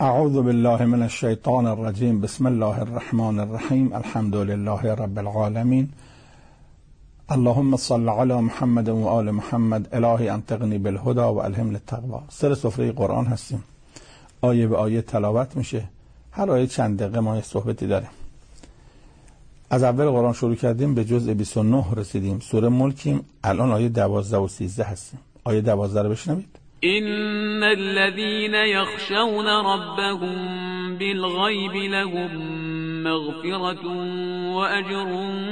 اعوذ بالله من الشیطان الرجیم. بسم الله الرحمن الرحیم. الحمد لله رب العالمین. اللهم صل علی محمد و آل محمد. الهی انطقنی بالهدى و الهمنی التقوی. سر سفره قرآن هستیم، آیه به آیه تلاوت میشه. هر آیه چند دقیقه ما یه صحبتی داریم. از اول قرآن شروع کردیم، به جزء 29 رسیدیم. سوره ملکیم، الان آیه 12 و 13 هستیم. آیه 12 رو بشنوید. إن الذين يخشون ربهم بالغيب لهم مغفرة وأجر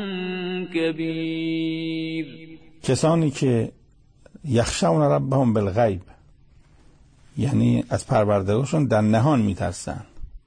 كبير. کسانی که یخشون ربهم بالغیب، یعنی از پروردگارشون در نهان میترسن،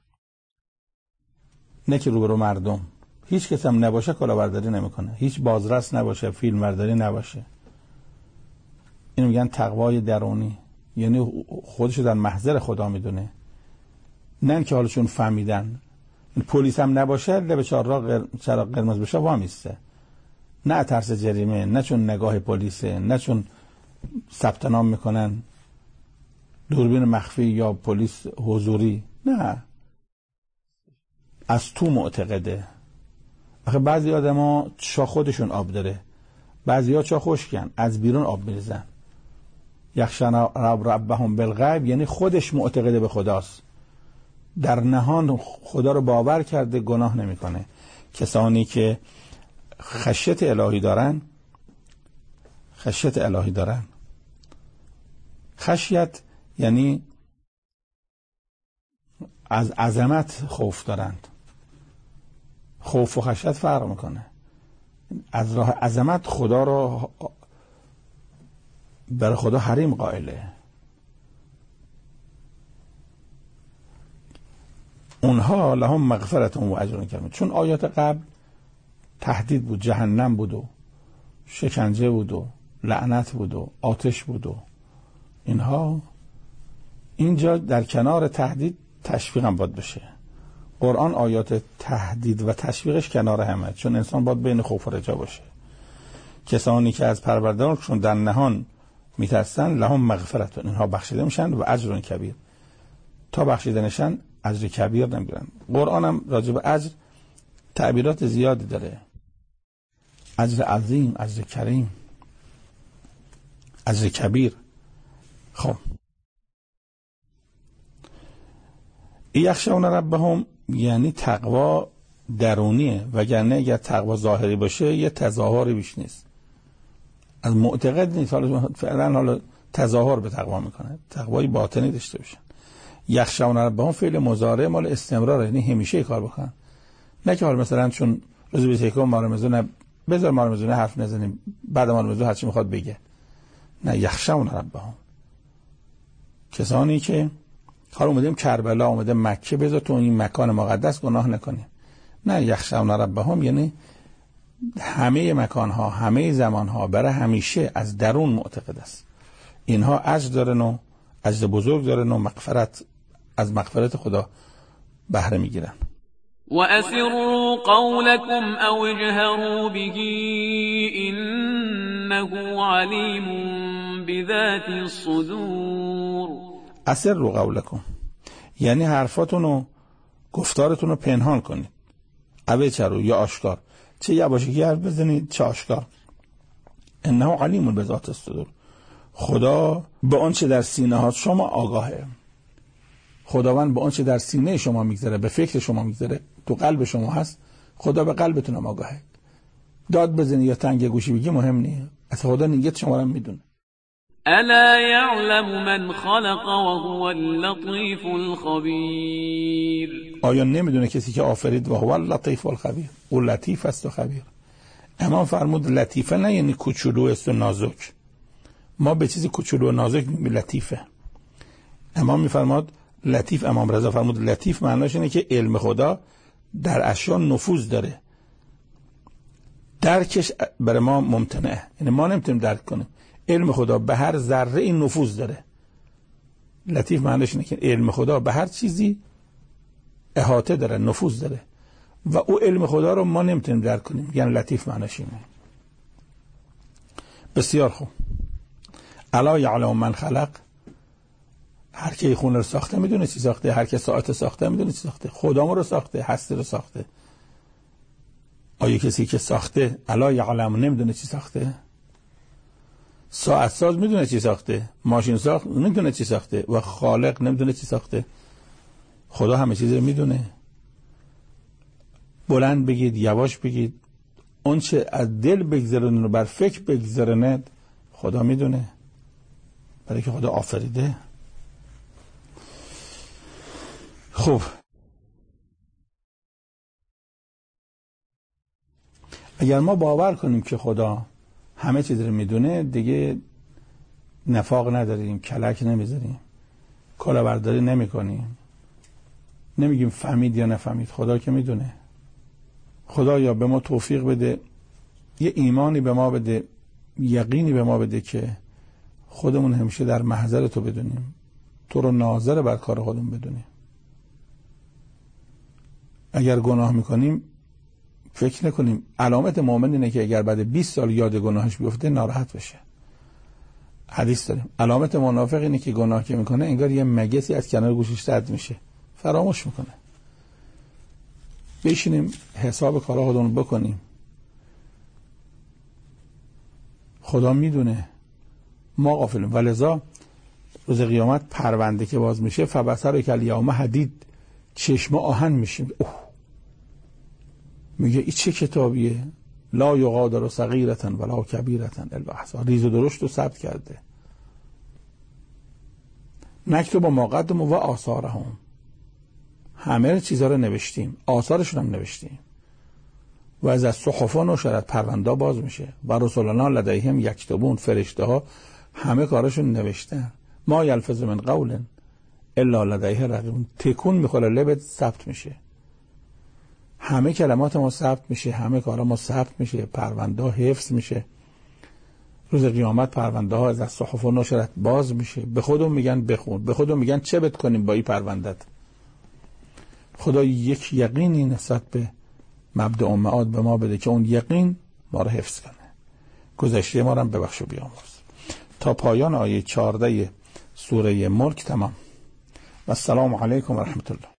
نه که روبرو مردم. هیچ کس هم نباشه کلاهبرداری نمیکنه، هیچ بازرس نباشه، فیلم برداری نباشه. اینو میگن تقوای درونی، یعنی خودشو در محضر خدا میدونه، نه که حالشون فهمیدن. پلیس هم نباشه، لب چراغ قرمز بشه وامیسته، نه ترس جریمه، نه چون نگاه پلیسه، نه چون ثبت نام میکنن دوربین مخفی یا پلیس حضوری، نه، از تو معتقده. آخه بعضی آدما چا خودشون آب داره، بعضیا چا خشکن، از بیرون آب میریزن. یخشون ربهم بالغیب یعنی خودش معتقده به خداست، در نهان خدا رو باور کرده، گناه نمیکنه. کسانی که خشیت الهی دارن، خشیت یعنی از عظمت خوف دارند. خوف و خشیت فرق میکنه. از راه عظمت خدا رو برای خدا حریم قائله. اونها لهم مغفرت و اجر کبیر. چون آیات قبل تهدید بود، جهنم بود و شکنجه بود و لعنت بود و آتش بود و اینها، اینجا در کنار تهدید تشویق هم باید بشه. قرآن آیات تهدید و تشویقش کنار همه، چون انسان باید بین خوف و رجا باشه. کسانی که از پروردگارشون در نهان میترسن لهم مغفرت، اینها بخشیده میشن و اجر کبیر، تا بخشیده نشن اجر کبیر نمیگیرن. قرآن هم راجع به اجر تعبیرات زیادی داره، اجر عظیم، اجر کریم، اجر کبیر. خب یخشون ربهم یعنی تقوا درونیه، وگرنه اگر تقوا ظاهری باشه یه تظاهری بیش نیست. از معتقد نیست، حالا تظاهر به تقوا میکنه، تقوای باطنی داشته باشن. یخشون ربهم فعل مضارع مال استمرار، یعنی همیشه کار بکنن، نه که حالا مثلا چون روز 21 ما رمضان بذار ما رمضان حرف نزنیم، بعد ما رمضان هر چی میخواد بگه. نه، یخشون ربهم کسانی که حالا اومدیم کربلا، اومده مکه، بذار تو این مکان مقدس گناه نکنی. نه، یخشون ربهم یعنی همه مکانها، همه زمانها، برای همیشه از درون معتقد است. اینها اجر دارن و اجر بزرگ دارن و مغفرت، از مغفرت خدا بهره میگیرن. و اسروا قولکم او اجهروا به انه علیم بذات الصدور. اسروا قولکم یعنی حرفاتون و گفتارتون رو پنهان کنید، او اجهروا یا آشکار، چه یواشکی حرف بزنید چه آشکار. انه علیم بذات الصدور، خدا به آنچه در سینه ها شما آگاهه. خداوند به آنچه در سینه شما میگذره، به فکر شما میگذره، تو قلب شما هست، خدا به قلبتون هم آگاهه. داد بزنی یا تنگ گوشی بگی مهم نیست، از خدا نیت شما رو میدونه. الا یعلم من خلق وهو اللطیف الخبیر. آیا نمیدونه کسی که آفرید و هو اللطیف الخبیر، او لطیف است و خبیر. امام فرمود لطیفه نه یعنی کوچولو است و نازک، ما به چیزی کوچولو و نازک میگیم لطیفه. امام میفرماد لطیف، امام رضا فرمود لطیف معناش اینه که علم خدا در اشیا نفوذ داره، درکش برای ما ممتنعه، یعنی ما نمیتونیم درک کنیم. علم خدا به هر ذره این نفوذ داره. لطیف معناش اینه که علم خدا به هر چیزی احاطه داره، نفوذ داره، و او علم خدا رو ما نمیتونیم درک کنیم، یعنی لطیف معناش اینه. بسیار خوب. الا یعلم من خلق، هر کی خونه رو ساخته میدونه چی ساخته، هر کی ساعت ساخته میدونه چی ساخته. خدا ما رو ساخته، هستی رو ساخته. آیا کسی که ساخته الا یعلم نمیدونه چی ساخته؟ ساعت ساز میدونه چی ساخته، ماشین ساخت نمیدونه چی ساخته و خالق نمیدونه چی ساخته. خدا همه چیز رو میدونه. بلند بگید، یواش بگید، اون چه از دل بگذرونه رو بر فکر بگذرونه خدا میدونه، برای که خدا آفریده. خب اگر ما باور کنیم که خدا همه چیز رو میدونه، دیگه نفاق نداریم، کلک نمیذاریم، کلاهبرداری نمیکنیم، نمیگیم فهمید یا نفهمید. خدا که میدونه. خدا یا به ما توفیق بده، یه ایمانی به ما بده، یقینی به ما بده که خودمون همیشه در محضر تو بدونیم، تو رو ناظر بر کار خودمون بدونیم. اگر گناه میکنیم فکر نکنیم، علامت مؤمن اینه که اگر بعد 20 سال یاد گناهش بیفته ناراحت بشه. حدیث داریم. علامت منافق اینه که گناه که میکنه انگار یه مگسی از کنار گوشش رد میشه، فراموش میکنه. بشینیم حساب کارا خودمون بکنیم. خدا میدونه، ما غافلیم. ولذا روز قیامت پرونده که باز میشه، فبصرک الیوم حدید، چشم آهن میشیم. میگه این چه کتابیه؟ لا یغادر صغیرة ولا کبیرة الا احصاها. ریز و درشت رو ثبت کرده. نکتب ما قدموا و آثارهم، همه چیزا رو نوشتیم، آثارشون هم نوشتیم. و از صحف نشرت، پرونده باز میشه. و رسولنا لدیهم یکتبون، فرشته ها همه کارشون نوشتن. ما یلفظ من قول الا لدیه رقیب، تکون میخوره لبت ثبت میشه. همه کلمات ما ثبت میشه، همه کارا ما ثبت میشه، پرونده ها حفظ میشه. روز قیامت پرونده ها از صحف نشرت باز میشه. به خودمون میگن بخون، به خودمون میگن چه بت کنیم با این پروندت. خدا یک یقینی نسبت به مبدأ و معاد به ما بده که اون یقین ما رو حفظ کنه. گذشته ما رو هم ببخش و بیامرز. تا پایان آیه 14 سوره ملک تمام. و السلام علیکم و رحمت الله.